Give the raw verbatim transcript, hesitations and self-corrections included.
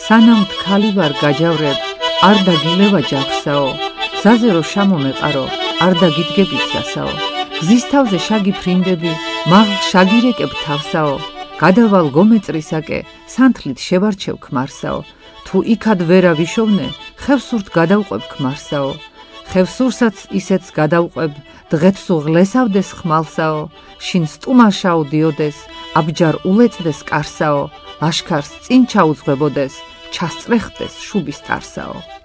სანამ თქალი ვარ გაჯავრებ, არ დაგილევა ჯავრსაო, გზაზე რო შამომეყარო, არ დაგიდგებით გზასაო, გზის თავზე შაგი ფრინდები, მაღლ შაგირეკებ თავსაო, გადავალ გომეწრისაკე, სანთლით შევარჩევ ქმარსაო, თუ იქად ვერა ვიშოვნე, ხევსურთ გადავყვებ ქმარსაო, ხევსურსაც ისეც გადავყვებ, დღეთს უღლესავდეს ხმალსაო, შინ სტუმაშაო დიოდეს, აბჯარ ულეწდეს კარსაო, ლაშქარს წინ ჩაუძღვებოდეს, ჩასწრეხდეს შუბის ტარსაო.